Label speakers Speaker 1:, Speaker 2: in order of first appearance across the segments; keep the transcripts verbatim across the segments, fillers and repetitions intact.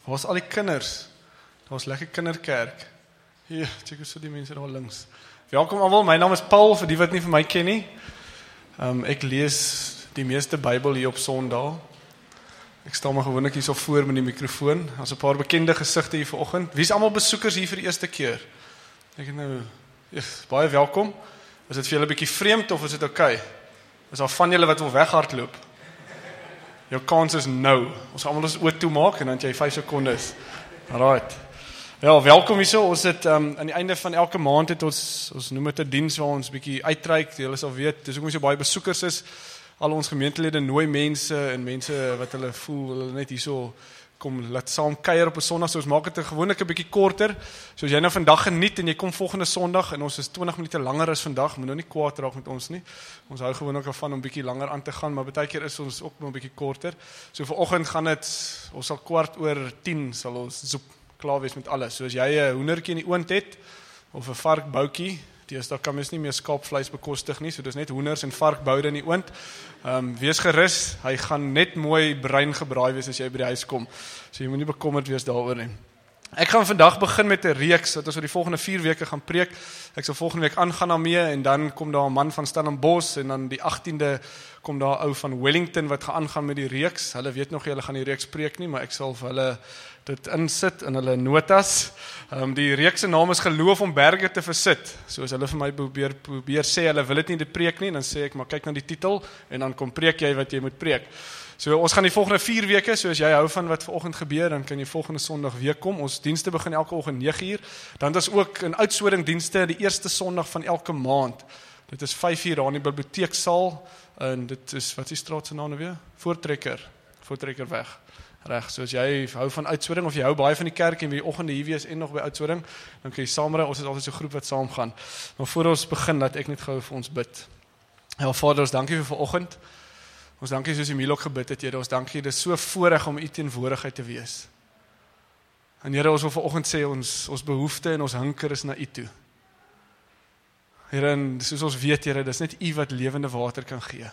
Speaker 1: Waar is al die kinders? Daar is lekker kinderkerk. Hier, check hoe so die mense daar links. Welkom almal, my naam is Paul, vir die wat nie vir my ken nie. Um, ek lees die meeste Bybel hier op Sondag. Ek staan maar gewoonlik hier so voor met die mikrofoon. Daar's 'n paar bekende gesigte hier vanoggend. Wie is almal besoekers hier vir die eerste keer? Ek het nou, yes, baie welkom. Is dit vir julle 'n bietjie vreemd of is dit oukei? Is daar van julle wat wil weghardloop? Jou kans is nou. Ons gaan almal ons oë toemaak en dan het jy vyf sekondes. Alright. Ja, welkom hierso. Ons het um, aan die einde van elke maand het ons ons noem dit 'n diens waar ons bietjie uitreik. Julle sal weet, dis hoekom so baie besoekers is. Al ons gemeentelede nooi mense en mense wat hulle voel hulle net hierso kom laat saam kuier op 'n Sondag. So ons maak dit gewoonlik 'n bietjie korter. So as jy nou vandag geniet en jy kom volgende Sondag en ons is twintig minute langer as vandag, moet nou nie kwaad raak met ons nie. Ons hou gewoonlik daarvan om bietjie langer aan te gaan, maar baie keer is ons ook nog 'n bietjie korter. So vanoggend gaan dit, ons sal kwart oor tien sal ons zoep klaar wees met alles. So as jy 'n hoendertjie in die oond het of 'n varkboutjie, deesdae kan mens nie meer skaapvleis bekostig nie, so dis net hoenders en varkboude in die oond. Um, wees gerus, hy gaan net mooi bruin gebraai wees as jy by die huis kom. So jy moet nie bekommerd wees daaroor nie. Ek gaan vandag begin met 'n reeks wat ons oor die volgende vier weke gaan preek. Ek sal volgende week aangaan daarmee en dan kom daar 'n man van Stellenbosch en dan die agtiende kom daar 'n ou van Wellington wat gaan aangaan met die reeks. Hulle weet nog nie hulle gaan die reeks preek nie, maar ek sal vir hulle dit insit in hulle notas. Um, die reeks se naam is Geloof om berge te versit. So as hulle vir my probeer probeer sê hulle wil dit nie dit preek nie, dan sê ek maar kyk na die titel en dan kom preek jy wat jy moet preek. So ons gaan die volgende vier weke, so as jy hou van wat vanoggend gebeur, dan kan jy volgende Sondag weer kom. Ons dienste begin elke oggend nege uur. Dan is ook 'n uitswering dienste die eerste Sondag van elke maand. Dit is vyf uur daar in die biblioteeksaal en dit is wat is die straat se naam nou weer? Voortrekker. Voortrekker weg. Reg, so as jy hou van uitswering of jy hou baie van die kerk en wie oggende hier wees en nog by uitswering, dan kan jy saamry. Ons is altyd so 'n groep wat saam gaan. Maar voor ons begin, laat ek net gou vir ons bid. Ja, Vader, ons dankie vir vanoggend. Ons dankie soos Emile ook gebid het, Here, ons dankie, dit is so voorreg om U teenwoordigheid te wees. En Here, ons wil vanoggend sê, ons, ons behoefte en ons hinker is na U toe. Here, en soos ons weet, Here, dis net U wat lewende water kan gee.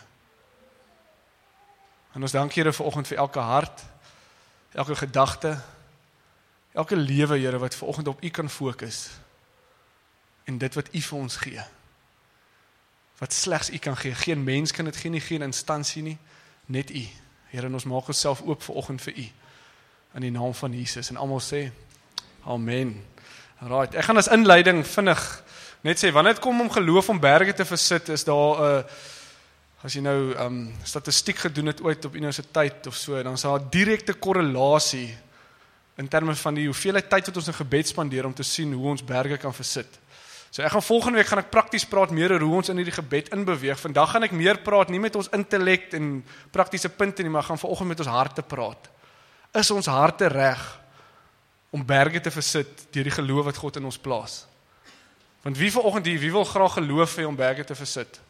Speaker 1: En ons dankie, Here, vanoggend vir elke hart, elke gedagte, elke lewe, Here, wat vanoggend op U kan fokus. En dit wat U vir ons gee. Wat slegs U kan gee. Geen mens kan dit gee nie, geen instansie nie, net U. Here, en ons maak onsself oop vanoggend vir U. In die naam van Jesus. En almal sê, amen. Right, ek gaan as inleiding vinnig net sê, wanneer dit kom om geloof om berge te versit, is daar 'n uh, as jy nou um, statistiek gedoen het ooit op universiteit of so, dan is daar 'n direkte korrelasie in terme van die hoeveelheid tyd wat ons in gebed spandeer om te sien hoe ons berge kan versit. So ek gaan volgende week gaan ek prakties praat meer oor hoe ons in hierdie gebed inbeweeg. Vandag gaan ek meer praat nie met ons intellek en praktiese punte nie, maar gaan vanoggend met ons harte praat. Is ons harte reg om berge te versit deur die geloof wat God in ons plaas? Want wie vanoggend hier, wie wil graag geloof hê om berge te versit?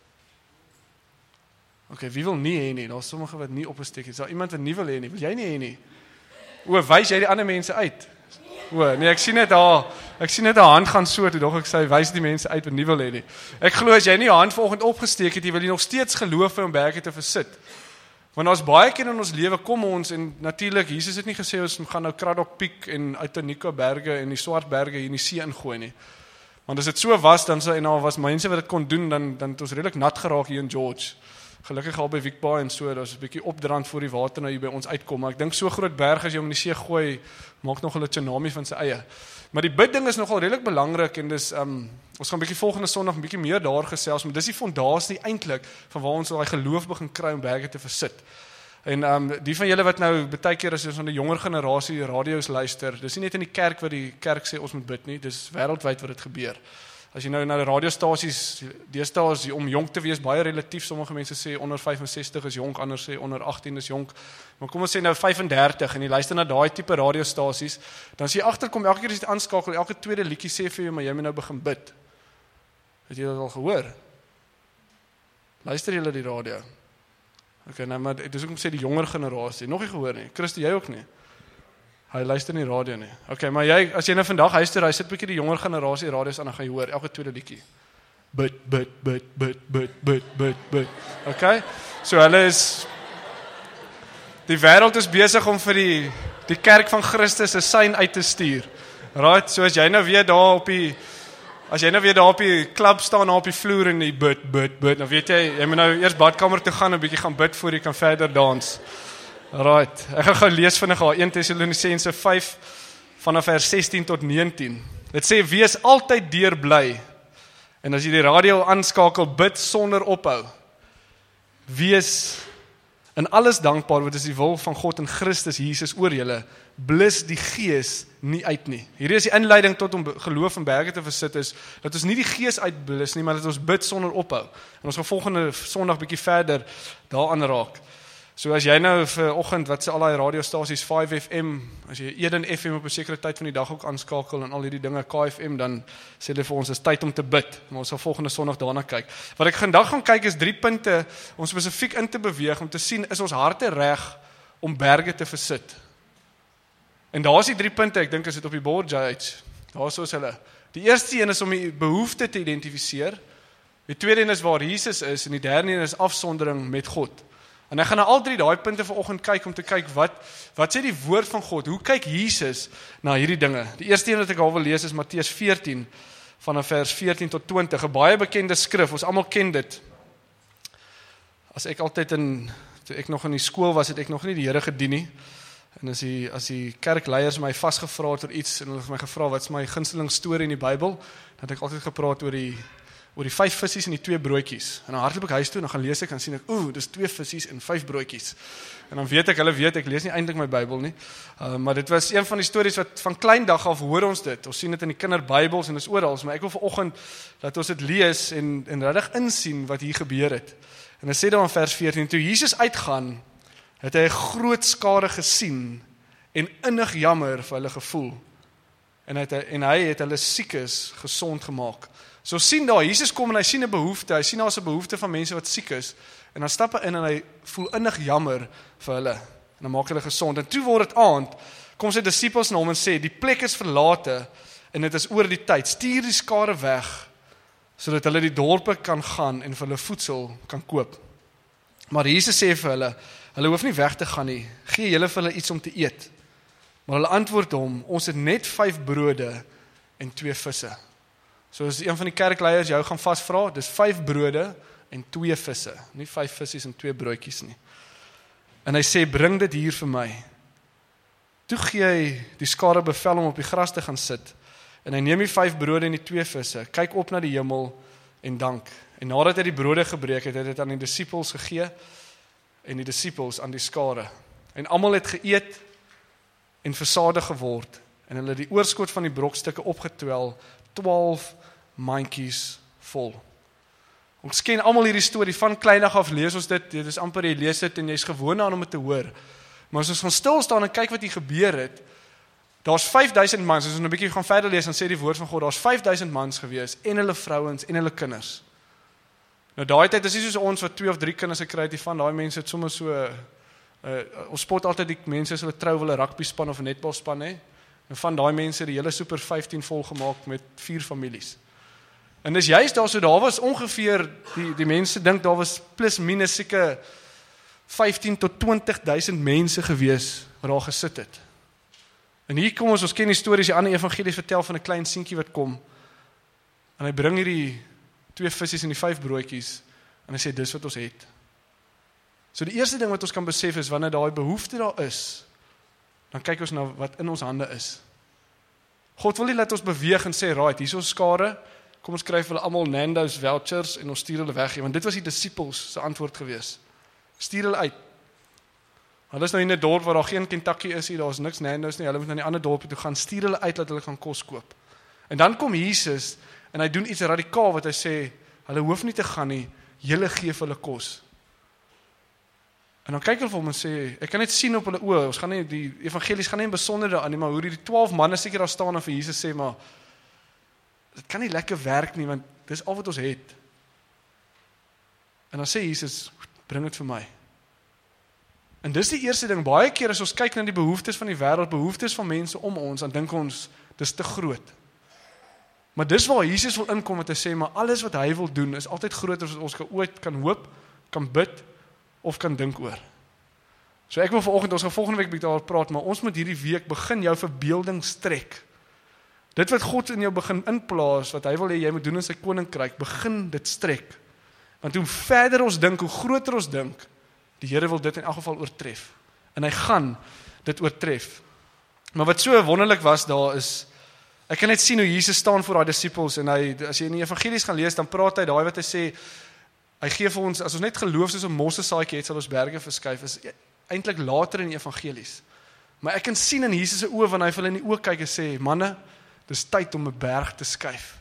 Speaker 1: Ok, wie wil nie hê nie? Daar's sommige wat nie opgesteek het. Is daar iemand wat nie wil hê nie? Wil jy nie hê nie? O, wys jy die ander mense uit? O, nee, ek sien net daar, ek sien net 'n hand gaan so, toe dog ek sê, wys die mense uit wat nie wil hê nie. Ek glo as jy nie 'n hand vanoggend opgesteek het, jy wil jy nog steeds geloof hê om berge te versit. Want ons baie keer in ons lewe kom ons, en natuurlik, Jesus het nie gesê ons gaan nou Kraddock Peak en Uitanika berge en die Swart berge hier in die see ingooi nie. Want as dit so was, dan sou en daar was mense wat dit kon doen, dan dan het ons redelik nat geraak hier in George. Gelukkig al by Wikbaai en so, daar's 'n bietjie opdrand voor die water nou hier by ons uitkom, maar ek dink so groot berg as jy om in die see gooi, maak nog 'n tsunami van sy eie. Maar die bidding is nogal redelik belangrik en dis um, ons gaan 'n bietjie volgende Sondag 'n bietjie meer daar gesels, maar dis die fondasie eintlik van waar ons daai geloof begin kry om berge te versit. En um, die van julle wat nou baie keer as ons aan die jonger generasie radio's luister, dis nie net in die kerk wat die kerk sê ons moet bid nie, dis wêreldwyd wat dit gebeur. As jy nou na die radiostasies, deesdae is om jonk te wees baie relatief, sommige mense sê onder vyf en sestig is jonk, ander sê onder agttien is jonk, maar kom ons sê nou vyf en dertig en jy luister na daai tipe radiostasies, dan as jy agterkom, elke keer as jy aanskakel, elke tweede liedjie sê vir jou, maar jy moet nou begin bid. Het jy dit al gehoor? Luister julle die radio? Ok, nou maar, dis ook om sê die jonger generasie, nog nie gehoor nie, Christy, jy ook nie? Hy luister nie radio nie. Ok, maar jy, as jy nou vandag huister, hy sit bykie die jonger generasie radio's aan, dan gaan jy hoor, elke tweede liedjie. Bid, bid, bid, bid, bid, bid, bid, bid. Ok, so hulle is, die wêreld is besig om vir die, die kerk van Christus 'n sein uit te stuur. Right, so as jy nou weer daar op die As jy nou weer daar op die klub staan, daar op die vloer en die bid, bid, bid, dan weet jy, jy moet nou eers badkamer toe gaan, 'n bietjie gaan bid voor jy kan verder dans. Right, ek gaan gou lees vinnig haar eerste Tessalonisense vyf vanaf vers sestien tot negentien. Dit sê, wees altyd deurbly. En as jy die radio aanskakel, bid sonder ophou. Wees in alles dankbaar, wat is die wil van God en Christus Jesus oor julle. Blus die gees nie uit nie. Hierdie is die inleiding tot om geloof in berge te versit is, dat ons nie die gees uitblus nie, maar dat ons bid sonder ophou. En ons gaan volgende Sondag bietjie verder daaraan raak. So as jy nou vir oggend, wat sê al die radiostasies, vyf F M, as jy Eden F M op 'n sekere tyd van die dag ook aanskakel en al hierdie dinge, K F M, dan sê hulle vir ons, is tyd om te bid. Maar ons sal volgende Sondag daarna kyk. Wat ek vandag gaan kyk is drie punte, om spesifiek in te beweeg, om te sien, is ons harte reg om berge te versit. En daar is die drie punte, ek dink as dit op die bord judge, daar so is hulle. Die eerste een is om die behoefte te identifiseer, die tweede een is waar Jesus is, en die derde een is afsondering met God. En ek gaan na al drie daai punte vanoggend kyk, om te kyk, wat, wat sê die woord van God, hoe kyk Jesus na hierdie dinge? Die eerste een wat ek al wil lees is Matteus veertien, vanaf vers veertien tot twintig, 'n baie bekende skrif, ons almal ken dit. As ek altyd in, toe ek nog in die skool was, het ek nog nie die Here gedien nie, en as die, as die kerkleiers my vasgevra het oor iets, en hulle het my gevra, wat is my gunsteling storie in die Bybel, dan het ek altyd gepraat oor die, oor die vyf vissies en die twee broodjies. En dan hardloop ek huis toe, en dan gaan lees ek, en sien ek, oeh, dis twee vissies en vyf broodjies. En dan weet ek, hulle weet, ek lees nie eintlik my Bybel nie, uh, maar dit was een van die stories wat van klein dag af hoor ons dit, ons sien dit in die kinderbybels en dis oral, maar ek wil vanoggend dat ons dit lees en, en regtig insien wat hier gebeur het. En dan sê daar in vers veertien, toe Jesus uitgaan, het hy 'n groot skare gesien en innig jammer vir hulle gevoel. En hy het, en hy het hulle siekes gesond gemaak. So sien daar, Jesus kom en hy sien 'n behoefte, hy sien daar's 'n behoefte van mense wat siek is, en dan stap hy in en hy voel innig jammer vir hulle, en dan maak hulle gesond. En toe word dit aand, kom sy disippels na hom en sê, die plek is verlate, en dit is oor die tyd, stuur die skare weg, sodat hulle die dorpe kan gaan, en vir hulle voedsel kan koop. Maar Jesus sê vir hulle, hulle hoef nie weg te gaan nie, gee julle vir hulle iets om te eet. Maar hulle antwoord hom, ons het net vyf brode en twee visse. So as een van die kerkleiers jou gaan vasvra, dis vyf brode en twee visse, nie vyf vissies en twee broodjies nie. En hy sê, bring dit hier vir my. Toe gee hy die skare bevel om op die gras te gaan sit, en hy neem die vyf brode en die twee visse, kyk op na die hemel en dank. En nadat hy die brode gebreek het, het hy dit aan die disippels gegee, en die disippels aan die skare. En almal het geëet en versadig geword, en hulle die oorskot van die brokstukke opgetwel, twaalf mandjies vol. Ons ken almal hierdie storie, van kleindag af lees ons dit, dit is amper jy lees dit en jy is gewoond aan om dit te hoor. Maar as ons gaan stil staan en kyk wat hier gebeur het, daar's vyf duisend mans, as ons 'n bietjie gaan verder lees, dan sê die woord van God, daar's vyf duisend mans gewees, en hulle vrouens, en hulle kinders. Nou daai tyd is nie soos ons wat twee of drie kinders gekry het, die van daai mense het sommer so, uh, ons spot altyd die mense as hulle trou wil 'n rugby span of 'n netbalspan hê, en van daai mense die hele super vyftien vol gemaak met vier families. En dis juist daar so, daar was ongeveer, die, die mense dink daar was plus minus seker vyftien tot twintig duisend mense gewees wat daar gesit het. En hier kom ons, ons ken die stories, die ander evangelies vertel van 'n klein seentjie wat kom, en hy bring hierdie twee vissies en die vyf broodjies, en hy sê, dis wat ons het. So die eerste ding wat ons kan besef is, wanneer daai behoefte daar is, dan kyk ons na wat in ons hande is. God wil nie laat ons beweeg en sê, right, hier is ons skare, kom ons skryf hulle almal Nando's vouchers, en ons stuur hulle weg, want dit was die disippels se antwoord gewees. Stuur hulle uit. Hulle is nou in 'n dorp waar daar geen Kentucky is, daar is niks Nando's nie, hulle moet na die ander dorpe toe gaan, stuur hulle uit, dat hulle kan kos koop. En dan kom Jesus, en hy doen iets radikaal, wat hy sê, hulle hoef nie te gaan nie, julle gee vir hulle kos. En dan kyk hulle vir hom en sê, ek kan net sien op hulle oë, ons gaan nie, die evangelies gaan nie in besonderde aan nie, maar hoe die twaalf manne seker daar staan en vir Jesus sê, maar, dit kan nie lekker werk nie, want dis al wat ons het. En dan sê Jesus, bring dit vir my. En dis die eerste ding, baie keer as ons kyk na die behoeftes van die wêreld, behoeftes van mense om ons, dan dink ons, dis te groot. Maar dis waar Jesus wil inkom en te sê, maar alles wat hy wil doen, is altyd groter as wat ons ooit kan hoop, kan bid, of kan dink oor. So ek wil vanoggend, ons gaan volgende week bietjie daaroor praat, maar ons moet hierdie week begin jou verbeelding strek. Dit wat God in jou begin inplaas, wat hy wil hê jy moet doen in sy koninkryk, begin dit strek. Want hoe verder ons dink, hoe groter ons dink, die Here wil dit in elk geval oortref. En hy gaan dit oortref. Maar wat so wonderlik was daar is, ek kan net sien hoe Jesus staan voor daai disippels, en hy, as jy in die evangelies gaan lees, dan praat hy daai wat hy sê, hy gee vir ons, as ons net geloof soos 'n mossesaadjie het, sal ons berge verskuif, is eintlik later in die evangelies. Maar ek kan sien in Jesus se oë, wanneer hy vir hulle in die oë kyk en sê, manne, dis tyd om 'n berg te skuif.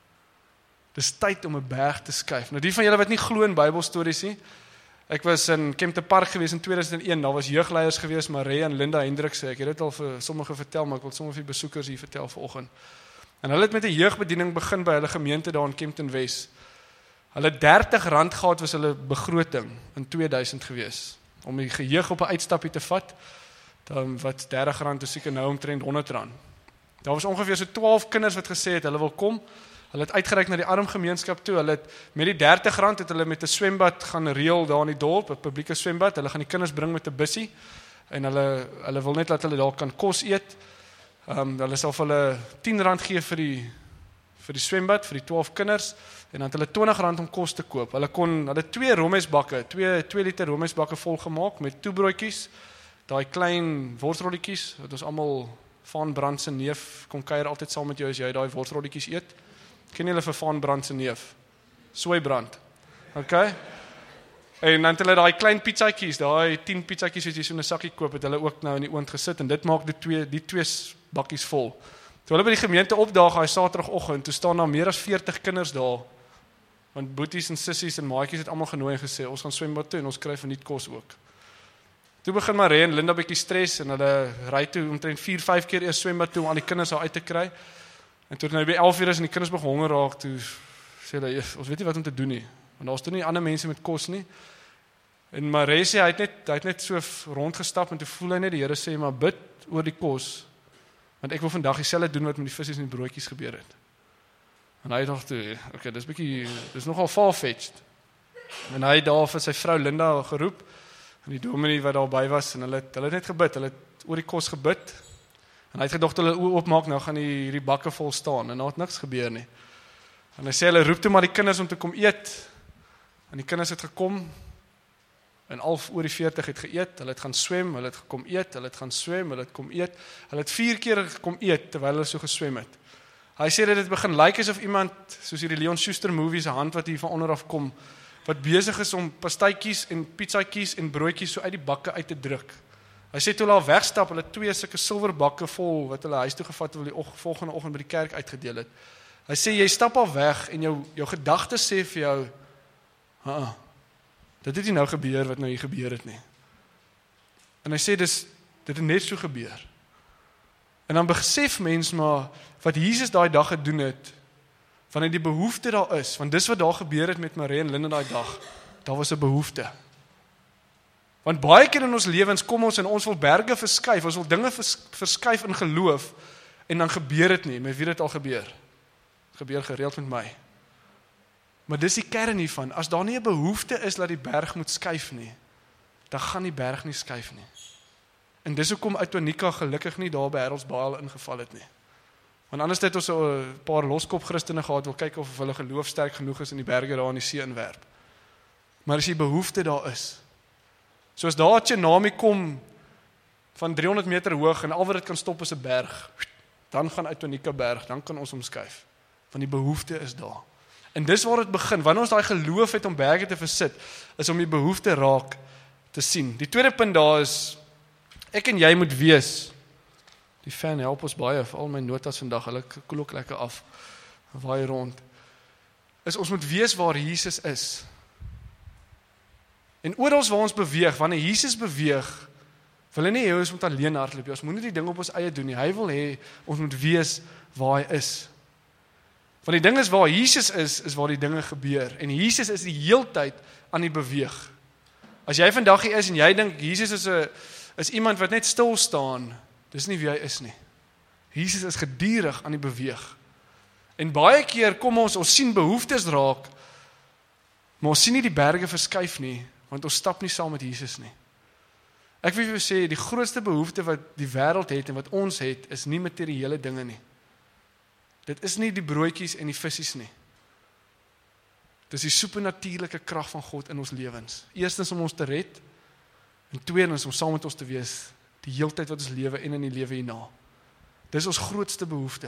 Speaker 1: Dis tyd om 'n berg te skuif. Nou die van julle wat nie glo in Bybelstories nie, ek was in Kempton Park gewees in tweeduisend een, daar was jeugleiers gewees, Marie en Linda Hendrikse, ek het dit al vir sommige vertel, maar ek wil sommer vir besoekers hier vertel vanoggend. En hulle het met 'n jeugbediening begin by hulle gemeente daar in Kempton Wes. Hulle dertig rand gehad was hulle begroting in tweeduisend gewees, om die jeug op 'n uitstappie te vat, dan wat dertig rand is seker nou omtrent honderd rand. Daar was ongeveer so twaalf kinders wat gesê het, hulle wil kom, hulle het uitgereik na die arm gemeenskap toe, hulle het met die dertig rand het hulle met 'n swembad gaan reël daar in die dorp, 'n publieke swembad, hulle gaan die kinders bring met 'n bussie, en hulle, hulle wil net dat hulle daar kan kos eet, um, hulle sal vir hulle tien rand gee vir die, vir die swembad, vir die twaalf kinders, en dan het hulle twintig rand om kos te koop, hulle kon, hulle twee romesbakke, twee, twee liter romesbakke vol gemaak, met toebroodjies, daai klein worstrolletjies, wat ons almal, Van Brand se neef, kom kuier altyd saam met jou as jy daai worstrolletjies eet. Ken julle vir Van Brand se neef? Soeibrand. Okay? En dan het hulle daai klein pizzatjies, daai tien pizzatjies wat jy so 'n sakkie koop, het hulle ook nou in die oond gesit, en dit maak die twee, die twee bakkies vol. Toe hulle by die gemeente opdaag, hy Saterdagoggend, toe staan daar meer as veertig kinders daar, want boeties en sissies en maatjies het almal genooi en gesê, ons gaan swembad toe en ons kry verniet kos ook. Toe begin Marie en Linda bietjie stres, en hulle ry toe omtrent vier, vyf keer eers swembad toe om al die kinders daar uit te kry. En toe nou by elf uur is en die kinders begin honger raak, toe sê hulle, ons weet nie wat om te doen nie, want daar's toe nie ander mense met kos nie. En Marie sê, hy het net, hy het net so rondgestap, en toe voel hy net, die Here sê, maar bid oor die kos, want ek wil vandag dieselfde doen wat met die visse en die broodjies gebeur het. En hy dacht toe, okay, dis bietjie, dis nogal far-fetched. En hy het daar vir sy vrou Linda geroep, en die dominee wat daarby was, en hulle, hulle het net gebid, hulle het oor die kos gebid, en hy het gedacht, hulle oë oopmaak, nou gaan die, die bakke vol staan, en nou het niks gebeur nie. En hy sê, hulle roep toe maar die kinders om te kom eet, en die kinders het gekom, en al oor die veertig het geëet, hulle het gaan swem, hulle het gekom eet, hulle het gaan swem, hulle het kom eet, hulle het vier keer gekom eet, terwyl hulle so geswem het. Hy sê dat dit begin lyk asof iemand, soos hierdie Leon Schuster movie, se hand wat hier van onder af kom, wat besig is om pastytjies en pizzatjies en broodjies so uit die bakke uit te druk. Hy sê toe hulle al wegstap, hulle twee sulke silverbakke vol, wat hulle huis toe gevat het, wat hulle die volgende oggend by die kerk uitgedeel het. Hy sê, jy stap al weg, en jou, jou gedagtes sê vir jou, ah, dit het nie nou gebeur, wat nou hier gebeur het nie. En hy sê, dis, dit het net so gebeur. En dan besef mens maar, wat Jesus daai dag gedoen het, wanneer die behoefte daar is, want dis wat daar gebeur het met Marie en Linda daai dag, daar was 'n behoefte. Want baie keer in ons lewens kom ons en ons wil berge verskuif, ons wil dinge vers, verskuif in geloof, en dan gebeur dit nie, met wie dit al gebeur? Het gebeur gereeld met my. Maar dis die kern hiervan, as daar nie 'n behoefte is dat die berg moet skuif nie, dan gaan die berg nie skuif nie. En dis hoekom Uitonika gelukkig nie daar by Haroldsbaai ingeval het nie. Want anders het ons 'n paar loskop Christene gehad, wil kyk of hulle geloof sterk genoeg is in die berge daar in die see inwerp. Maar as die behoefte daar is, soos daar 'n tsunami kom van driehonderd meter hoog en al wat dit kan stop is 'n berg, dan gaan Uitonika berg, dan kan ons omskuif. Want die behoefte is daar. En dis waar dit begin, wanneer ons daai geloof het om berge te versit, is om die behoefte raak te sien. Die tweede punt daar is, ek en jy moet wees, die fan help ons baie, vir al my notas vandag, hulle koel ook lekker af, waai rond, is ons moet wees waar Jesus is. En oral waar ons beweeg, wanneer Jesus beweeg, wil hy nie hê ons moet alleen hardloop, ons moet nie die ding op ons eie doen nie, hy wil hê ons moet wees waar hy is. Want die ding is waar Jesus is, is waar die dinge gebeur, en Jesus is die heeltyd aan die beweeg. As jy vandag hier is en jy dink, Jesus is, a, is iemand wat net stil staan, dis nie wie hy is nie. Jesus is gedurig aan die beweeg. En baie keer kom ons, ons sien behoeftes raak, maar ons sien nie die berge verskuif nie, want ons stap nie saam met Jesus nie. Ek wil vir jou sê, die grootste behoefte wat die wêreld het en wat ons het, is nie materiële dinge nie. Dit is nie die broodjies en die visse nie. Dit is die supernatuurlike krag van God in ons lewens. Eerstens om ons te red, en tweedens om saam met ons te wees, die heeltyd wat ons lewe en in die lewe hierna. Dis ons grootste behoefte.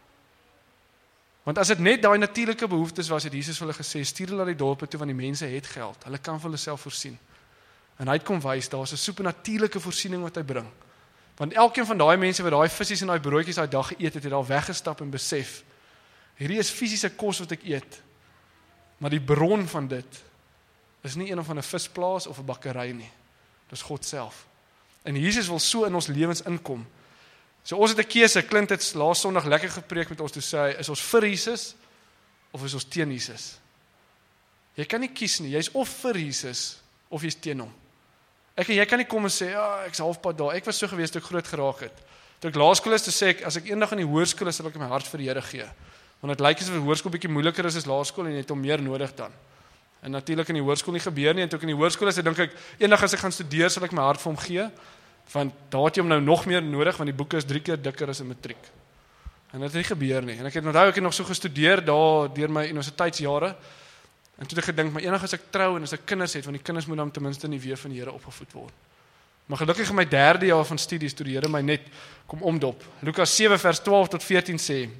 Speaker 1: Want as dit net daai natuurlike behoeftes was, het Jesus vir hulle gesê, stuur hulle na die dorpe toe, want die mense het geld. Hulle kan vir hulle self voorsien. En hy het kom wys, daar is 'n supernatuurlike voorsiening wat hy bring. Want elkeen van daai mense wat daai visse en daai broodjies daai dag geëet het, het daar weggestap en besef, hierdie is fisiese kos wat ek eet, maar die bron van dit is nie een of 'n visplaas of 'n bakkery nie. Dis God self. En Jesus wil so in ons lewens inkom. So ons het 'n keuse. Clint het laas Sondag lekker gepreek met ons toe sê hy, is ons vir Jesus of is ons teen Jesus? Jy kan nie kies nie. Jy's of vir Jesus of jy's teen hom. Ek en jy kan nie kom en sê, ja, ek's halfpad daar. Ek was so gewees toe ek groot geraak het. Toe ek laerskool is, toe sê ek, as ek eendag in die hoërskool is, sal ek my hart vir die Here gee. Want dit lyk asof die hoërskool bietjie moeiliker is as laerskool en jy het hom meer nodig dan. En natuurlik in die hoërskool nie gebeur nie, en toe ek in die hoërskool is, dink ek, eendag as ek gaan studeer, sal ek my hart vir hom gee, want daar het jy hom nou nog meer nodig, want die boeke is drie keer dikker as 'n matriek. En dit het nie gebeur nie. En ek het onthou ek het nog so gestudeer daar deur my universiteitsjare. En toe het ek gedink, maar eendag as ek trou en as ek kinders het, want die kinders moet dan ten minste in die weë van die Here opgevoed word. Maar gelukkig in my derde jaar van studies, toe die Here my net kom omdop. Lukas sewe vers twaalf tot veertien sê,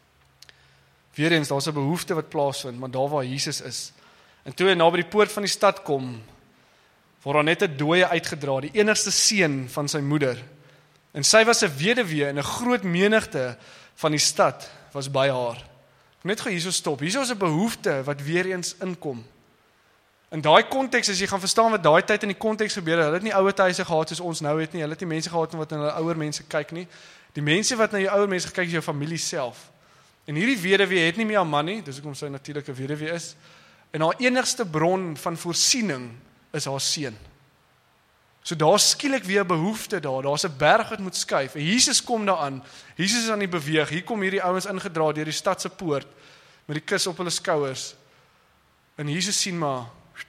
Speaker 1: weer eens, daar's 'n behoefte wat plaasvind, maar daar waar Jesus is. En toe hy na by die poort van die stad kom, word daar net 'n dooie uitgedra, die enigste seun van sy moeder. En sy was 'n weduwee en 'n groot menigte van die stad was by haar. Net gou hierso stop. Hierso is 'n behoefte wat weer eens inkom. In daai konteks, as jy gaan verstaan wat daai tyd in die konteks gebeur het, hulle het nie ouer huise gehad soos ons nou het nie. Hulle het nie mense gehad wat na hulle ouer mense kyk nie. Die mense wat na jou ouer mense kyk is jou familie self. En hierdie weduwee het nie meer 'n man nie, dis hoekom sy natuurlike weduwee is. En haar enigste bron van voorsiening is haar seun. So daar skielik weer 'n behoefte daar, daar's 'n berg wat moet skuif. En Jesus kom daaraan. Jesus is aan die beweeg. Hier kom hierdie ouens ingedra deur die stad se poort met die kus op hulle skouers. En Jesus sien maar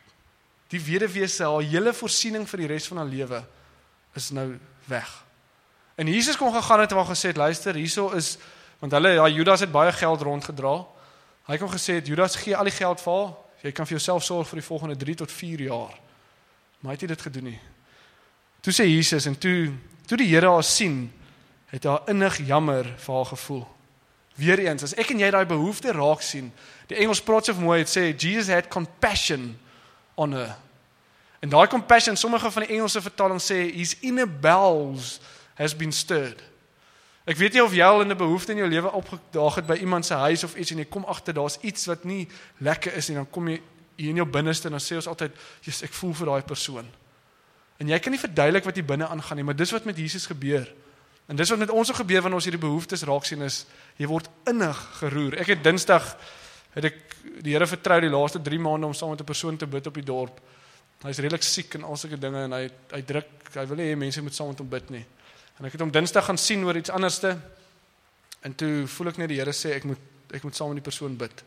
Speaker 1: die weduwee se haar hele voorsiening vir die res van haar lewe is nou weg. En Jesus kom gegaan het en haar gesê het, luister, hierso is, want hulle, ja, Judas het baie geld rondgedra. Hy kom gesê het, Judas, gee al die geld vir haar. Jy kan vir jouself sorg vir die volgende drie tot vier jaar. Maar hy het dit gedoen nie. Toe sê Jesus, en toe, toe die Here haar sien, het haar innig jammer vir haar gevoel. Weereens, as ek en jy daai behoefte raak sien, die Engels praat so mooi, het sê, Jesus had compassion on her. En daai compassion, sommige van die Engelse vertalings sê, his inner bowels has been stirred. Ek weet nie of jy al in 'n behoefte in jou lewe opgedaag het by iemand se huis of iets, en jy kom agter, daar's iets wat nie lekker is, en dan kom jy hier in jou binneste, en dan sê ons altyd, Jesus, ek voel vir daai persoon. En jy kan nie verduidelik wat hier binne aangaan nie, maar dis wat met Jesus gebeur. En dis wat met ons ook gebeur, wanneer ons hierdie behoeftes raak sien, is, jy word innig geroer. Ek het Dinsdag, het ek die Here vertrou die laaste drie maande om saam met 'n persoon te bid op die dorp. Hy is redelik siek en al sulke dinge, en hy, hy druk, hy wil nie hê mense moet saam met hom bid nie. En ek het hom Dinsdag gaan sien oor iets anderste, en toe voel ek net die Here sê, ek moet, ek moet saam met die persoon bid.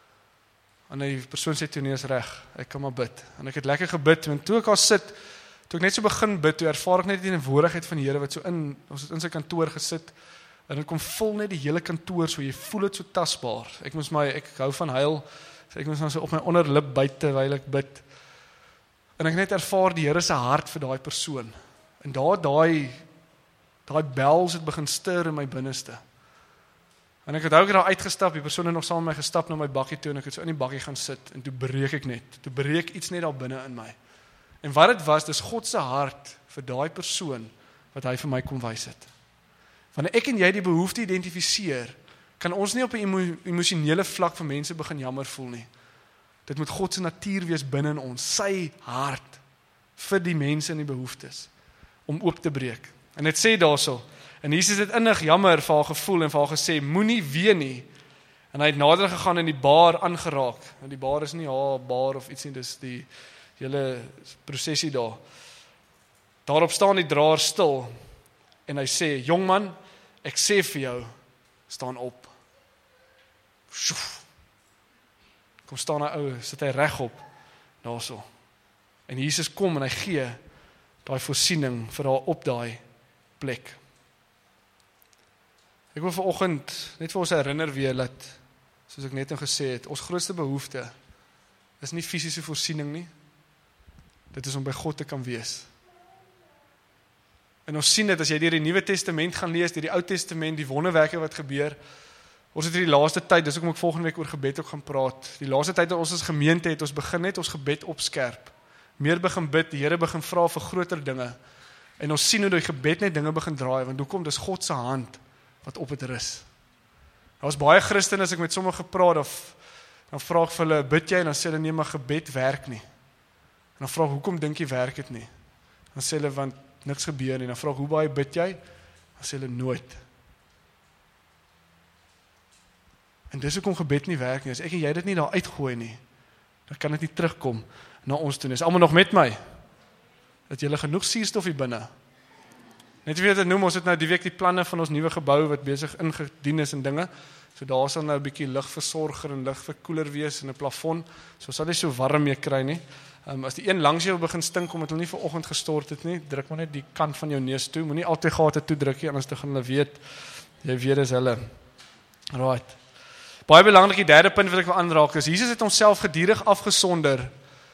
Speaker 1: En die persoon sê toe, nee, is reg, ek kan maar bid. En ek het lekker gebid, en toe ek al sit, toe ek net so begin bid, toe ervaar ek net die teenwoordigheid van die Here, wat so in, ons het in sy kantoor gesit, en dit kom vul net die hele kantoor, so jy voel dit so tasbaar. Ek moes my, ek hou van huil, so ek moes maar so op my onderlip byt, terwyl ek bid. En ek net ervaar die Here se hart vir daai persoon. En daar, daai, daai bels het begin stir in my binneste. En ek het ook daar uitgestap, die persoon het nog saam met my gestap na my bakkie toe, en ek het so in die bakkie gaan sit, en toe breek ek net, toe breek iets net daar binne in my. En wat dit was, dis God se hart vir daai persoon, wat hy vir my kom wys het. Wanneer ek en jy die behoefte identifiseer, kan ons nie op 'n emo- emosionele vlak vir mense begin jammer voel nie. Dit moet God se natuur wees binne in ons, sy hart vir die mense in die behoeftes, om oop te breek. En dit sê daarso, en Jesus het innig jammer vir haar gevoel en vir haar gesê, moenie ween nie. En hy het nader gegaan en die baar aangeraak. En die baar is nie haar baar of iets nie, dis die hele prosesie daar. Daarop staan die draer stil, en hy sê, jongman, ek sê vir jou, staan op. Sjoef. Kom staan hy ou, sit hy regop, daarso. En Jesus kom en hy gee daai voorsiening vir haar op daai plek. Ek wil vanoggend net vir ons herinner weer dat, soos ek net nou gesê het, ons grootste behoefte is nie fisiese voorsiening nie. Dit is om by God te kan wees. En ons sien dit, as jy deur die Nuwe Testament gaan lees, deur die Ou Testament, die wonderwerke wat gebeur. Ons het in die laaste tyd, dis hoekom ek volgende week oor gebed ook gaan praat. Die laaste tyd dat ons as gemeente het, ons begin net ons gebed opskerp. Meer begin bid, die Here begin vra vir groter dinge. En ons sien hoe die gebed net dinge begin draai, want hoekom? Dis God se hand wat op dit rus. Daar's baie Christene, as ek met sommige praat, of dan vra ek vir hulle, bid jy? En dan sê hulle, nee, maar gebed werk nie. En dan vra ek, hoekom dink jy werk dit nie? Dan sê hulle, want niks gebeur nie. Dan vra ek, hoe baie bid jy? Dan sê hulle, nooit. En dis hoekom gebed nie werk nie. As ek en jy dit nie daar uitgooi nie, dan kan dit nie terugkom na ons toe nie. Is almal nog met my? Dat julle genoeg suurstof hier binne. Net wie dit noem, ons het nou die week die planne van ons nuwe gebou wat besig ingedien is en dinge. So daar sal nou 'n bietjie ligversorger en ligverkoeler wees en 'n plafon. So sal jy so warm mee kry nie. Um, as die een langs jou begin stink omdat hulle nie vanoggend gestort het nie, druk maar net die kant van jou neus toe. Moenie altyd gate toe druk nie, anders dan gaan hulle weet jy weet is hulle. Right. Baie belangrik, die derde punt wat ek wil aanraak is, Jesus het homself gedurig afgesonder.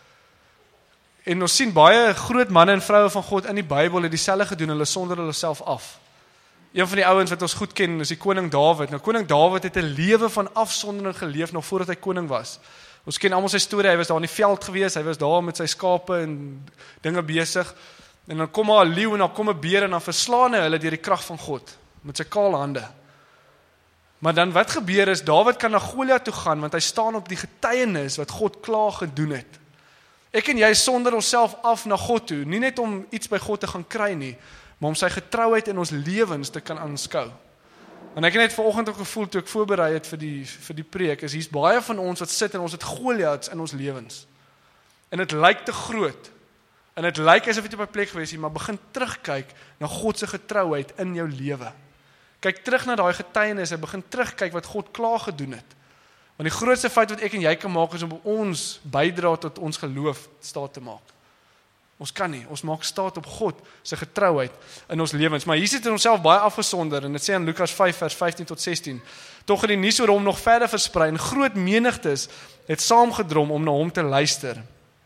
Speaker 1: En ons sien baie groot manne en vroue van God in die Bybel het dieselfde gedoen, hulle sonder hulle self af. Een van die ouens wat ons goed ken is die koning Dawid. Nou koning Dawid het 'n lewe van afsondering geleef nog voordat hy koning was. Ons ken almal sy storie, hy was daar in die veld gewees, hy was daar met sy skape en dinge besig. En dan kom maar 'n leeu en dan kom 'n beer en dan verslaan hy hulle deur die krag van God met sy kale hande. Maar dan wat gebeur is, Dawid kan na Goliat toe gaan, want hy staan op die getuienis wat God klaar gedoen het. Ek en jy sonder onsself af na God toe, nie net om iets by God te gaan kry nie, maar om sy getrouheid in ons lewens te kan aanskou. En ek het net vanoggend ook gevoel, toe ek voorberei het vir die, vir die preek, is hier's baie van ons wat sit en ons het Goliats in ons lewens. En dit lyk te groot, en dit lyk asof jy op 'n plek gewees het, maar begin terugkyk na God se getrouheid in jou lewe. Kyk terug na daai getuienis en begin terugkyk wat God klaar gedoen het. Want die grootste fout wat ek en jy kan maak is om ons bydra tot ons geloof staat te maak. Ons kan nie, ons maak staat op God se getrouheid in ons lewens. Maar hier sit hy homself baie afgesonder en dit sê in Lukas vyf vers vyftien tot sestien. Tog het die nuus oor hom nog verder versprei en groot menigtes het saamgedrom om na hom te luister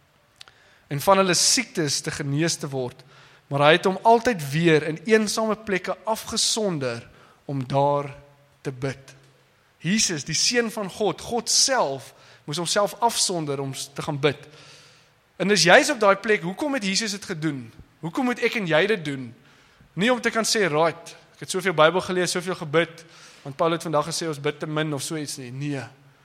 Speaker 1: en van hulle siektes te genees te word. Maar hy het hom altyd weer in eensame plekke afgesonder om daar te bid. Jesus, die seun van God, God self, moes homself afsonder om te gaan bid. En as jy's op daai plek, hoekom het Jesus dit gedoen? Hoekom moet ek en jy dit doen? Nie om te kan sê, right, ek het soveel Bybel gelees, soveel gebid, want Paul het vandag gesê, ons bid te min of so iets nie. Nee.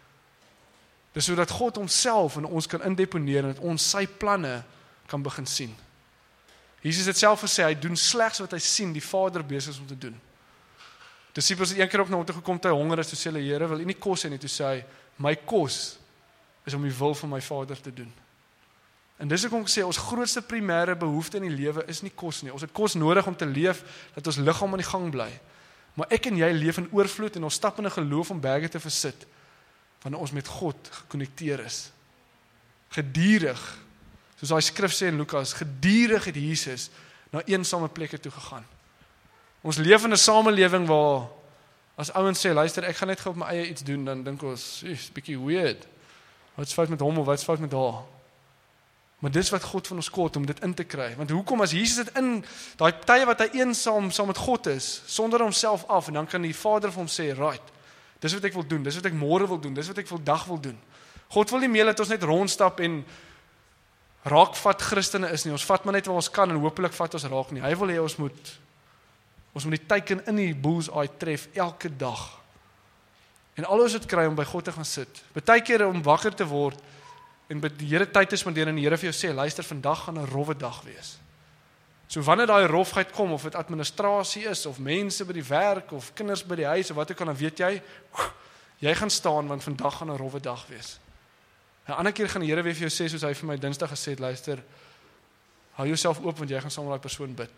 Speaker 1: Dis sodat God homself in ons kan indeponeer, en dat ons sy planne kan begin sien. Jesus het self gesê, hy doen slegs wat hy sien, die Vader besig is om te doen. Disippels het een keer ook na hom toe gekom, toe hy honger is, toe sê hulle, Here, wil u nie kos hê nie, toe sê hy, my kos is om die wil van my Vader te doen. En dis hoekom ek sê, ons grootste primêre behoefte in die lewe is nie kos nie. Ons het kos nodig om te leef, dat ons liggaam aan die gang bly. Maar ek en jy leef in oorvloed en ons stap in 'n geloof om berge te versit, wanneer ons met God gekonnekteer is. Gedurig, soos daai skrif sê in Lukas, gedurig het Jesus na eensame plekke toe gegaan. Ons leef in 'n samelewing waar, as ouens sê, luister, ek gaan net gou op my eie iets doen, dan dink ons, is bietjie weird. Wat's fout met hom of wat's fout met haar? Maar dis wat God van ons kort om dit in te kry. Want hoekom as Jesus dit in daai tye wat hy eensaam saam met God is, sonder homself af, en dan kan die Vader vir hom sê, right, dis wat ek wil doen, dis wat ek môre wil doen, dis wat ek vandag wil doen. God wil nie meer dat ons net rondstap en raakvat Christene is nie. Ons vat maar net waar ons kan en hopelik vat ons raak nie. Hy wil hê ons moet ons moet die teiken in die bullseye tref elke dag. En al ons het kry om by God te gaan sit. Partykeer om wakker te word en by die Here tyd te spandeer en die Here vir jou sê, luister, vandag gaan 'n rowwe dag wees. So wanneer daai rofheid kom, of dit administrasie is, of mense by die werk, of kinders by die huis, of wat ook al, dan weet jy, jy gaan staan, want vandag gaan 'n rowwe dag wees. 'n Ander keer gaan die Here weer vir jou sê, soos hy vir my Dinsdag gesê het, luister, hou jouself oop, want jy gaan saam met daai persoon bid.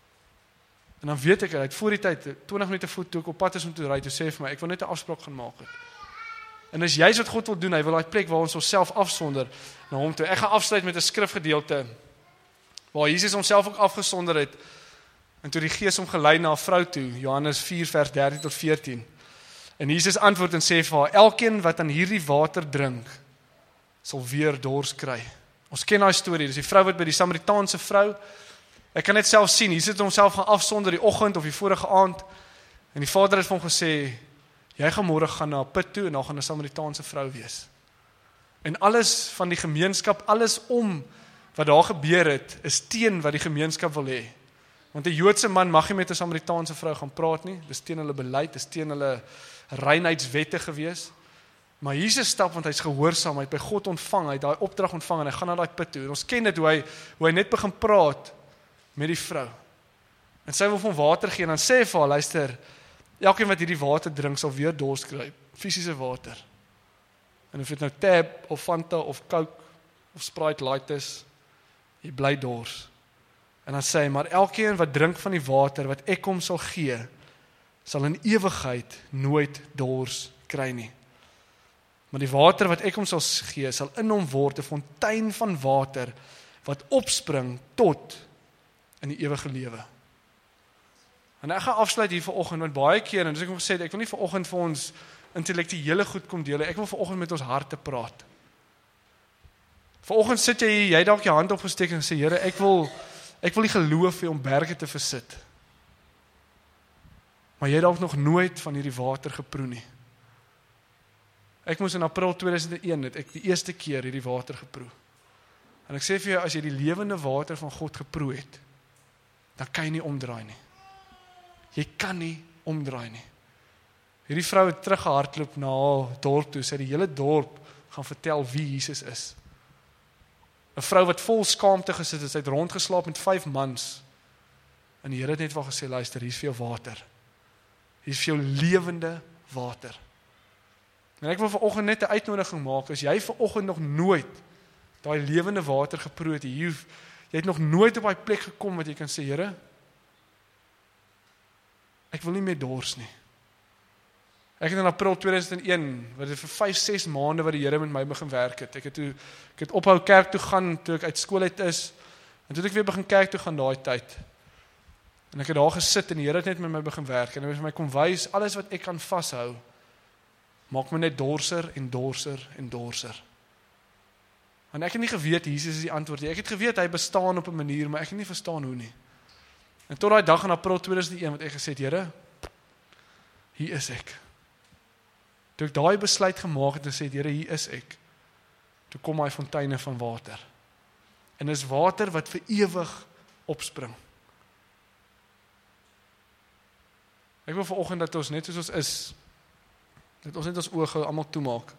Speaker 1: En dan weet ek, hy het voor die tyd, twintig minute voet, toe ek op pad is om te ry, toe sê vir my, ek wil net 'n afspraak gaan maak het. En as jy wat God wil doen, hy wil daai plek waar ons onsself afsonder na hom toe. Ek gaan afsluit met 'n skrifgedeelte waar Jesus homself ook afgesonder het, en toe die Gees hom gelei na 'n vrou toe, Johannes vier vers dertien tot veertien. En Jesus antwoord en sê vir haar, elkeen wat aan hierdie water drink, sal weer dors kry. Ons ken daai storie, dis die vrou wat by die Samaritaanse vrou, ek kan net self sien, Jesus het homself gaan afsonder die oggend of die vorige aand, en die Vader het vir hom gesê, jy gaan môre gaan na 'n put toe, en daar gaan 'n Samaritaanse vrou wees. En alles van die gemeenskap, alles om wat daar gebeur het, is teen wat die gemeenskap wil hê. Want 'n Joodse man mag nie met 'n Samaritaanse vrou gaan praat nie, dis teen hulle beleid, dis teen hulle reinheidswette gewees. Maar Jesus stap, want hy's gehoorsaam, hy het by God ontvang, hy het daai opdrag ontvang, en hy gaan na daai put toe. En ons ken dit, hoe hy, hoe hy net begin praat met die vrou. En sy wil vir hom water gee, en dan sê vir haar, luister, elkeen wat hierdie water drink, sal weer dors kry, fisiese water. En of dit nou Tab, of Fanta, of Coke, of Sprite Light is, jy bly dors. En dan sê hy, maar elkeen wat drink van die water, wat ek hom sal gee, sal in ewigheid nooit dors kry nie. Maar die water wat ek hom sal gee, sal in hom word 'n fontein van water, wat opspring tot in die ewige lewe. En ek gaan afsluit hier vanoggend, want baie keer, en dus ek het gesê, ek wil nie vanoggend vir ons intellektuele goed kom deel, ek wil vanoggend met ons harte praat. Vanoggend sit jy hier, jy dalk jou hand opgesteek en sê, Here, ek wil, ek wil die geloof hê om berge te versit. Maar jy het dalk nog nooit van hierdie water geproe nie. Ek moes in April tweeduisend een, het ek die eerste keer hierdie water geproe. En ek sê vir jou, as jy die lewende water van God geproe het, dan kan jy nie omdraai nie. Jy kan nie omdraai nie. Hierdie vrou het teruggehardloop na haar dorp toe, sy het die hele dorp gaan vertel wie Jesus is. 'n Vrou wat vol skaamte gesit het, sy het rondgeslaap met vyf mans, en die Here het net wel gesê, luister, hier is vir jou water. Hier is vir jou lewende water. En ek wil vanoggend net 'n uitnodiging maak, as jy vanoggend nog nooit daai lewende water geproe het, jy, jy het nog nooit op daai plek gekom wat jy kan sê, Here, ek wil nie meer dors nie. Ek het in April tweeduisend een, wat het vir vyf, ses maande wat die Here met my begin werk het. Ek het, toe, ek het ophou kerk toe gaan, toe ek uit skool uit is, en toe het ek weer begin kerk toe gaan daai tyd. En ek het daar gesit, en die Here het net met my begin werk, en hy het vir my kom wys, alles wat ek kan vashou, maak my net dorser, en dorser, en dorser. En ek het nie geweet, Jesus is die antwoord nie. Ek het geweet, hy bestaan op 'n manier, maar ek het nie verstaan hoe nie. En tot daai dag in April tweeduisend een, wat ek gesê het, Here, hier is ek. Toe ek daai besluit gemaak het en sê, Here, hier is ek, toe kom hy fonteine van water. En dis water wat vir ewig opspring. Ek wil vanoggend dat ons net soos ons is, dat ons net ons oë almal toemaak.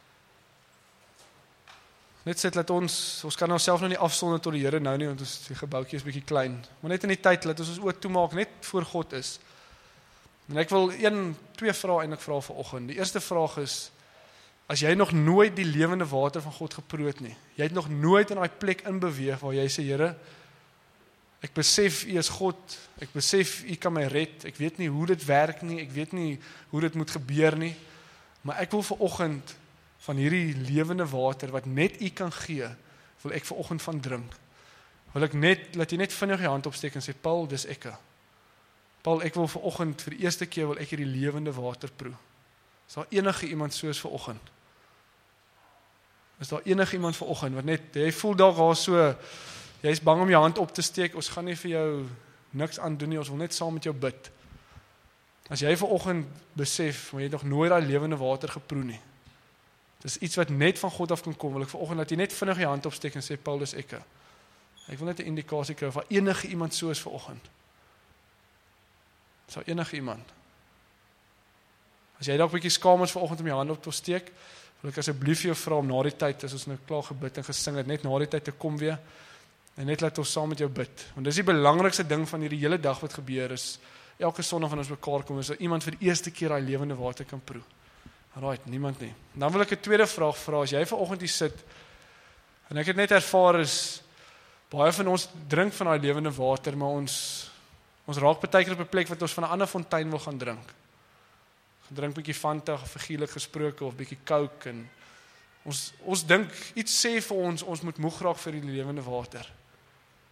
Speaker 1: Net sê, dat ons, ons kan onsself nou nie afsonder tot die Here nou nie, want ons die gebouetjie is bietjie klein. Maar net in die tyd, dat ons ons oë toemaak, net voor God is. En ek wil een, twee vrae eintlik vra vanoggend. Die eerste vraag is, as jy nog nooit die lewende water van God geproe het nie, jy het nog nooit in daai plek inbeweeg, waar jy sê, Here, ek besef, U is God, ek besef, U kan my red, ek weet nie hoe dit werk nie, ek weet nie hoe dit moet gebeur nie, maar ek wil vanoggend van hierdie lewende water, wat net U kan gee, wil ek vanoggend van drink. Wil ek net, laat jy net vinnig jou hand opsteek en sê, Paul, dis ek. Paul, ek wil vanoggend, vir die eerste keer wil ek hierdie lewende water proe. Is daar enige iemand soos vanoggend? Is daar enige iemand vanoggend, wat net, jy voel dalk daar so, jy is bang om jou hand op te steek, ons gaan nie vir jou niks aan doen nie, ons wil net saam met jou bid. As jy vanoggend besef, maar jy het nog nooit daai lewende water geproe nie, dis iets wat net van God af kan kom, wil ek vanoggend dat jy net vinnig jou hand opsteek en sê, Paul, dis ek. Ek wil net 'n indikasie kry, of enige iemand so is vanoggend. Is daar enige iemand? As jy dalk 'n bietjie skaam is vanoggend om jou hand op te steek, wil ek asseblief jou vra om na die tyd, as ons nou klaar gebid en gesing het, net na die tyd te kom weer, en net laat ons saam met jou bid. Want dis die belangrikste ding van hierdie hele dag wat gebeur is, elke sonderdag van ons mekaar kom, is dat iemand vir die eerste keer daai lewende water kan proe. Alright, niemand nie. Dan wil ek 'n tweede vraag vra, as jy vanoggend hier sit, en ek het net ervaar is, baie van ons drink van daai lewende water, maar ons, ons raak baie keer op 'n plek wat ons van 'n ander fontein wil gaan drink. Drink bietjie Fanta, of figuurlik gesproke, of bietjie Coke, en ons, ons dink, iets sê vir ons, ons moet moeg raak vir die lewende water.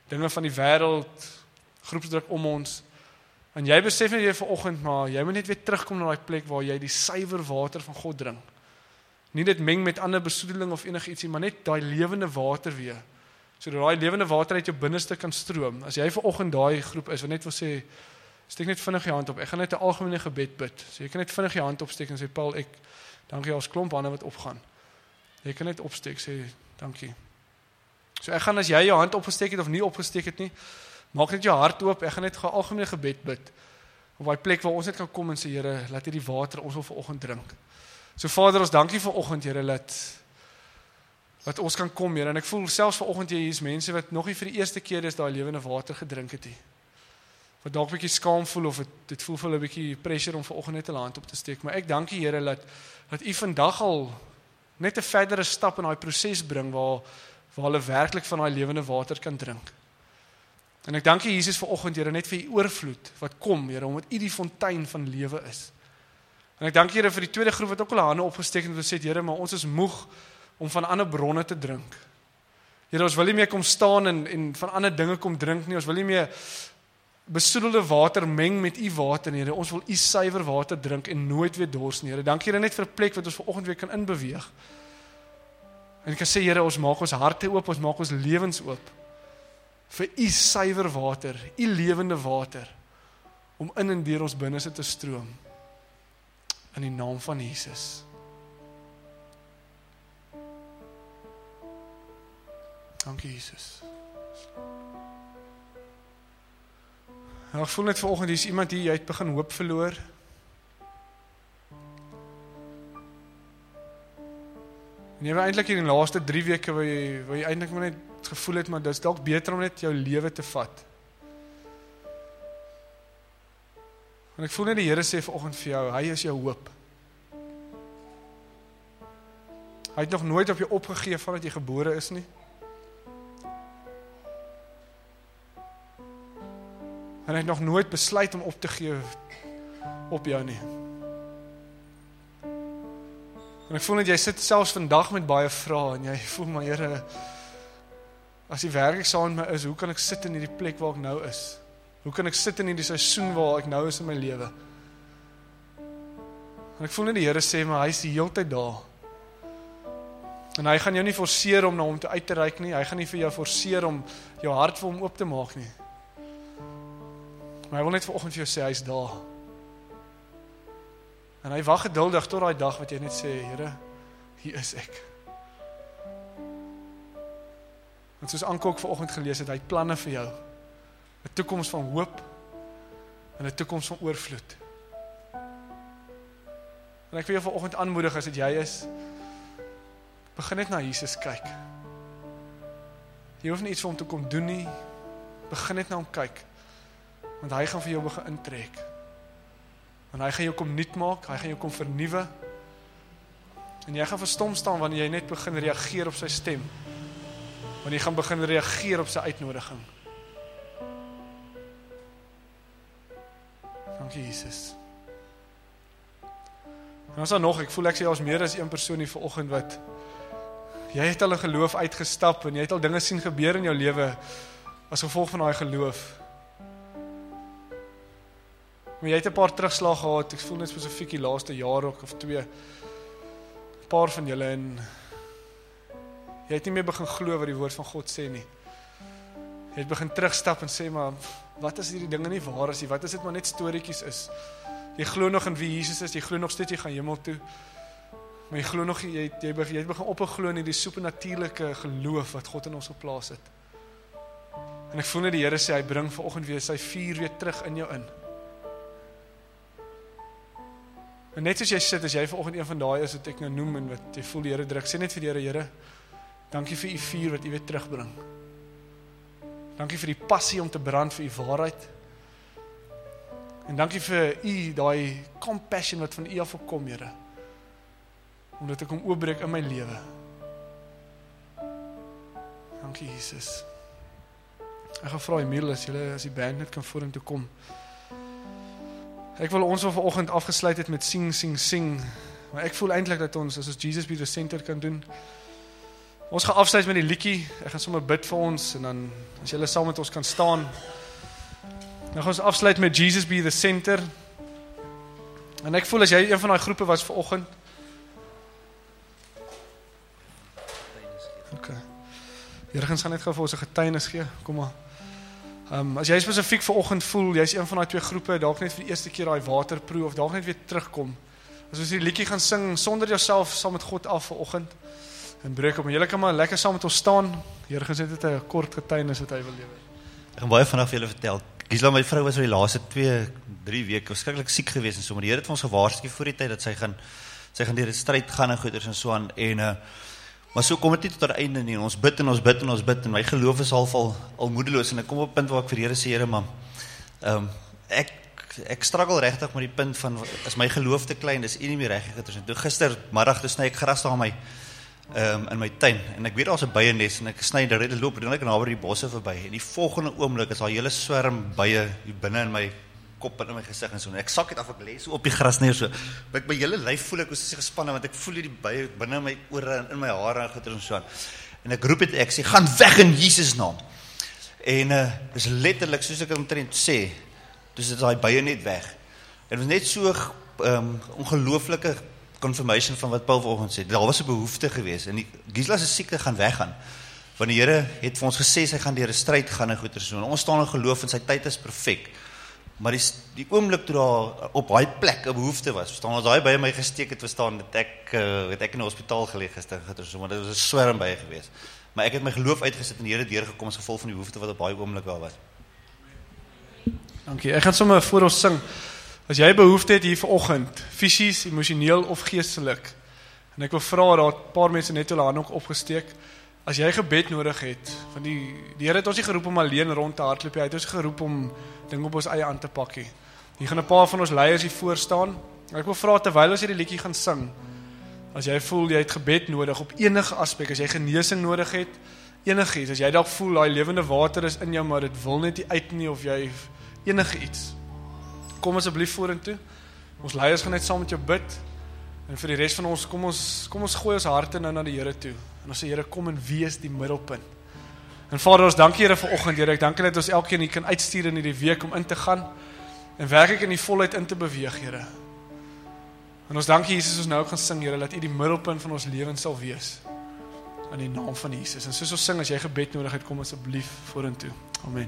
Speaker 1: dinge van die wêreld, groepsdruk om ons. En jy besef net weer vanoggend, maar jy moet net weer terugkom na daai plek waar jy die suiwer water van God drink. Nie dit meng met ander besoedeling of enigietsie, maar net daai lewende water weer. Sodat daai lewende water uit jou binneste kan stroom. As jy vanoggend daai groep is, wat net wil sê, steek net vinnig jou hand op. Ek gaan net 'n algemene gebed bid. So jy kan net vinnig jou hand opsteek en sê, Paul, ek dankie, ons klomp hande wat opgaan. Jy kan net opsteek, sê, dankie. So ek gaan, as jy jou hand opgesteek het of nie opgesteek het nie, maak net jou hart oop, ek gaan net 'n algemene gebed bid. Op daai plek waar ons net kan kom en sê, Here, laat hierdie water ons wil vanoggend drink. So Vader, ons dankie vanoggend, Here, dat wat ons kan kom, Here, en ek voel selfs vanoggend hier is mense wat nog nie vir die eerste keer is daai lewende water gedrink het nie. Wat dalk 'n bietjie skaam voel of het, dit voel vir hulle 'n bietjie pressure om vanoggend net 'n hand op te steek, maar ek dankie, Here, dat dat U vandag al net 'n verdere stap in daai proses bring waar waar hulle werklik van daai lewende water kan drink. En ek dankie Jesus vanoggend, Here, net vir U oorvloed wat kom, Here, omdat U die fontein van lewe is. En ek dank Here vir die tweede groep wat ook al hande opgesteek het en gesê, Here, maar ons is moeg om van ander bronne te drink. Here, ons wil nie meer kom staan en, en van ander dinge kom drink nie, ons wil nie meer besoedelde water meng met U water nie, Here, ons wil U suiwer water drink en nooit weer dors nie, Here. Dankie Here net vir 'n plek wat ons vanoggend weer kan inbeweeg. En ek kan sê, Here, ons maak ons harte oop, ons maak ons lewens oop vir U suiwer water, U lewende water, om in en deur ons binneste te stroom. In die naam van Jesus. Dankie Jesus. Nou, ek voel net vanoggend, hier is iemand hier, jy het begin hoop verloor. En jy het eintlik in die laaste drie weke waar jy, waar jy eintlik maar net gevoel het, maar dit is dalk beter om net jou lewe te vat. En ek voel net die Here sê vanoggend vir jou, hy is jou hoop. Hy het nog nooit op jou opgegee vandat jy gebore is nie. En hy het nog nooit besluit om op te gee op jou nie. En ek voel net, jy sit selfs vandag met baie vrae, en jy voel, maar Here, as die werk saam met my is, hoe kan ek sit in hierdie plek waar ek nou is? Hoe kan ek sit in hierdie seisoen waar ek nou is in my lewe? En ek voel net die Here sê, maar hy is die hele tyd daar. En hy gaan jou nie forceer om na hom te uit te reik nie, hy gaan nie vir jou forceer om jou hart vir hom oop te maak nie. Maar hy wil net vanoggend vir jou sê, hy is daar. En hy wag geduldig tot daai dag wat jy net sê, Here, hier is ek. En soos Anke ook vanoggend gelees het, hy het planne vir jou. 'n Toekoms van hoop en 'n toekoms van oorvloed. En ek wil jou vanoggend aanmoedig as dit jy is, begin net na Jesus kyk. Jy hoef nie iets vir hom te kom doen nie, begin net na hom kyk, want hy gaan vir jou begin intrek. En hy gaan jou kom nuut maak, hy gaan jou kom vernuwe, en jy gaan verstom staan wanneer jy net begin reageer op sy stem, wanneer jy gaan begin reageer op sy uitnodiging. Dankie Jesus. En ons dan nog, ek voel ek sê, ons meer as een persoon hier vanoggend wat, jy het al 'n geloof uitgestap, en jy het al dinge sien gebeur in jou lewe, as gevolg van daai geloof. Maar jy het 'n paar terugslag gehad, ek voel net spesifiek die laaste jaar ook, of twee, 'n paar van julle, en jy het nie meer begin glo wat die woord van God sê nie. Jy het begin terugstap en sê, maar wat as hierdie dinge nie waar is nie, wat as dit maar net storieetjies is? Jy glo nog in wie Jesus is, jy glo nog steeds jy gaan hemel toe, maar jy glo nog, jy, jy, jy het begin opgeglo in die supernatuurlike geloof wat God in ons geplaas het. En ek voel net die Here sê, hy bring vanoggend weer sy vuur weer terug in jou in. En net soos jy sit, as jy vanoggend een van daai is wat ek nou noem, en wat jy voel die Here druk, sê net vir die Here, Here, dankie vir u vuur wat u weer terugbring. Dankie vir die passie om te brand vir u waarheid. En dankie vir u, daai compassion wat van u af kom, Here. Omdat ek hom oopbreek in my lewe. Dankie Jesus. Ek gaan vra Emile, as julle as die band net kan vorentoe kom. Ek wil ons vanoggend afgesluit het met sing, sing, sing. Maar ek voel eintlik dat ons, as ons Jesus be the center kan doen, Ons gaan afsluit met die liedjie. Ek gaan sommer bid vir ons en dan as julle saam met ons kan staan. Dan gaan ons afsluit met Jesus be the center. En ek voel as jy een van daai groepe was vanoggend. Okay. Jurgens gaan net gou vir ons 'n getuienis gee. Kom maar. Um, as jy spesifiek vanoggend voel, jy's een van daai twee groepe, dalk net vir die eerste keer daai water proe of dalk net weer terugkom. As ons die liedjie gaan sing sonder jouself saam met God af vanoggend en breek op. En julle kan maar lekker saam met ons staan. Jurgens het dit 'n kort getuienis wat hy wil lewe.
Speaker 2: Ek gaan baie vinnig vir julle vertel. Gisela, my vrou was oor die laaste twee, drie weke verskriklik siek geweest en so, maar die Here het vir ons gewaarsku voor die tyd dat sy gaan sy gaan deur 'n stryd gaan en goeders en so aan en uh, maar so kom dit nie tot 'n einde nie. Ons bid en ons bid en ons bid en my geloof is half al al moedeloos en ek kom op 'n punt waar ek vir die Here sê, Here, maar ehm um, ek ek struggle regtig met die punt van as my geloof te klein, dis nie meer reg goeders. En toe gistermiddag toe sny ek gras daar in my ehm um, in my tuin en ek weet daar's 'n byenes en ek sny daar net loop en ek naby die bosse verby en die volgende oomblik is daar 'n hele swerm bye hier binne in my kop en in my gesig en so en ek sak dit af, ek lê so op die gras neer so. Maar ek by hele lyf voel ek hoe se gespanne want ek voel hierdie bye binne in my ore en in my hare en goeie en so aan. En ek roep dit ek sê gaan weg in Jesus naam. En uh dis letterlik soos ek omtrent sê, dis dit daai bye net weg. Dit was net so ehm um, ongelooflike confirmation van wat Paul vanoggend sê. Daar was 'n behoefte geweest en die Gisela se siekte gaan weggaan. Want die Here het vir ons gesê sy gaan deur 'n stryd gaan en goeie so. En ons staan in geloof en sy tyd is perfek. Maar die, die oomblik toe daar op daai plek 'n behoefte was, verstaan ons daai by my gesteek het, verstaan dat ek uh, het ek in die hospitaal gelê gister, gister so, maar dit was 'n swerm by geweest. Maar ek het my geloof uitgesit en die Here deurgekom as gevolg van die behoefte wat op daai oomblik wel was.
Speaker 1: Dankie. Ek gaan sommer voor ons sing. As jy behoefte het hier vanoggend, fisies, emosioneel of geestelik, en ek wil vra dat 'n paar mense net hulle hande ook opgesteek. As jy gebed nodig het, van die die Here het ons nie geroep om alleen rond te hardloop, hy het ons geroep om dinge op ons eie aan te pak. Hier gaan 'n paar van ons leiers hier voor staan. Ek wil vra terwyl ons hierdie liedjie gaan sing, as jy voel jy het gebed nodig op enige aspek, as jy genesing nodig het, enigiets, as jy dalk voel daai lewende water is in jou, maar dit wil net nie uit nie of jy enige iets. Kom asseblief vorentoe. Ons leiers gaan net saam met jou bid. En vir die res van ons, kom ons kom ons gooi ons harte nou na die Here toe. En ons sê Here, kom en wees die middelpunt. En Vader, ons dankie Here vir oggend, Here. Ek dank U dat ons elkeen hier kan uitstuur in hierdie week om in te gaan en werklik in die volheid in te beweeg, Here. En ons dankie Jesus, ons nou ook gaan sing, Here, dat U die middelpunt van ons lewens sal wees. In die naam van Jesus. En soos ons sing, as jy gebed nodig het, kom asseblief vorentoe. Amen.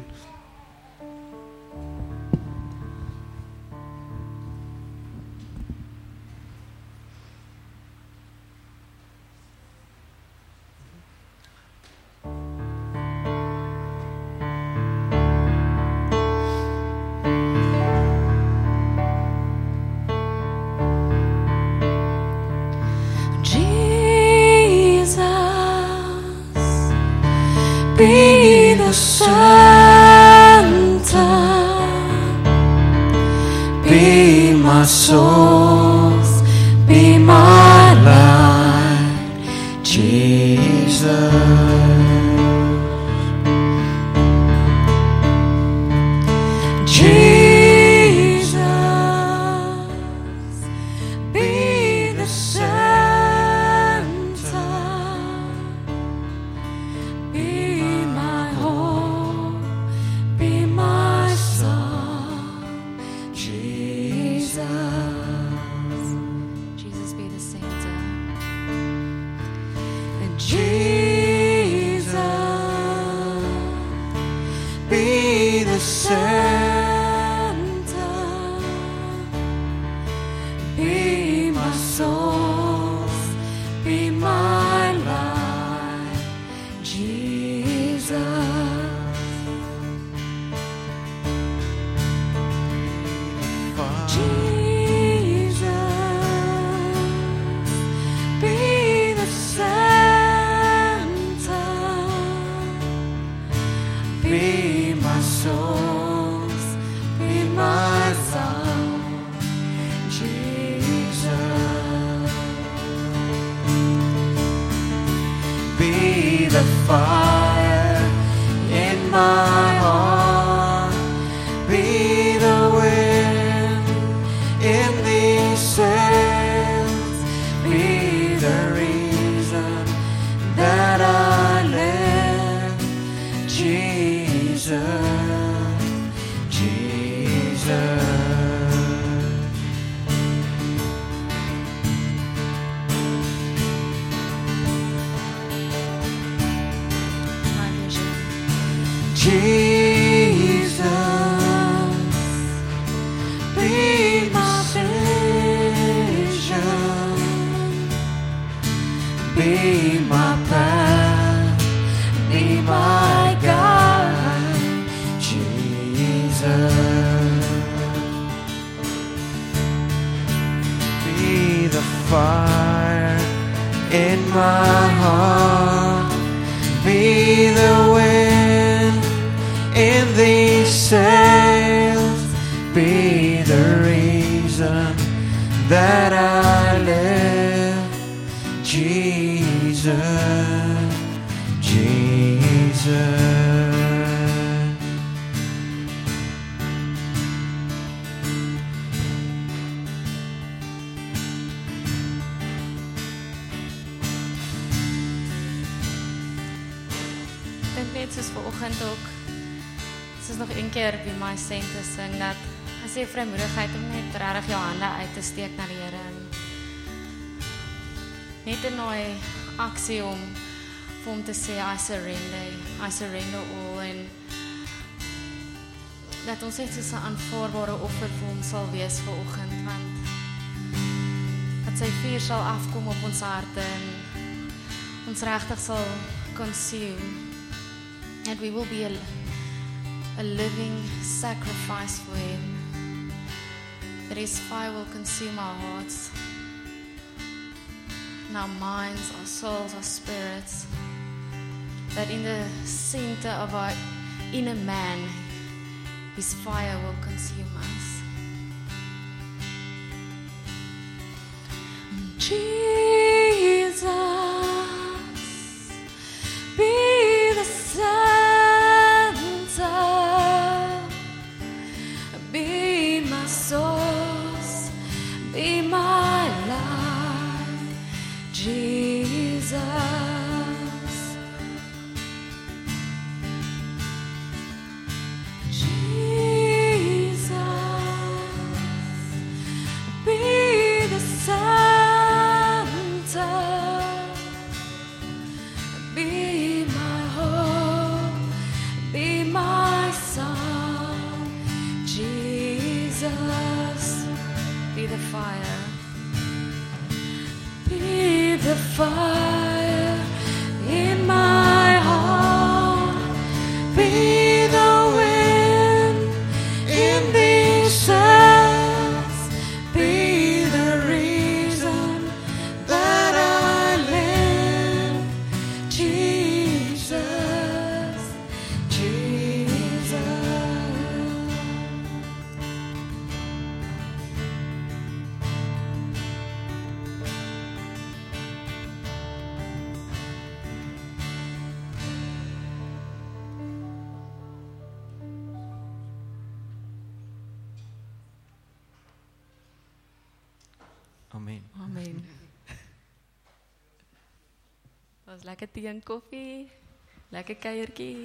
Speaker 3: Be the center, be my source, be my light, Jesus. Jesus, be the center, be my hope, be my song, Jesus. Jesus, be the center. And Jesus, be the center. Be my source, be my life, Jesus. Jesus, be the center, be my source, be my song, Jesus. Be the fire in my heart, be the wind in these sails, be the reason that I Jesus, be my vision, be my path, be my guide, Jesus. Be the fire in my heart, be the wind in these sails, be the reason that I live, Jesus, Jesus.
Speaker 4: Dink net soos vanoggend ook, soos nog een keer by my sente sing, dat as jy vrymoedigheid om net regtig jou hande uit te steek na die Here en net in daai aksie om vir hom te sê, I surrender, I surrender all, en dat ons net soos 'n aanvaarbare offer vir hom sal wees vanoggend, want dat sy vuur sal afkom op ons harte en ons regtig sal consume. And we will be a, a living sacrifice for Him. That His fire will consume our hearts, and our minds, our souls, our spirits. That in the center of our inner man, His fire will consume us. Jesus, be the be my source, be my life, Jesus. Jesus, be the center, be my hope, be my song, Jesus, be the fire, be the fire in my heart, be the wind in these sails, be the reason that I live, Jesus, Jesus.
Speaker 3: Amen.
Speaker 4: Amen. Dat was lekker thee en koffie, lekker kuiertjie.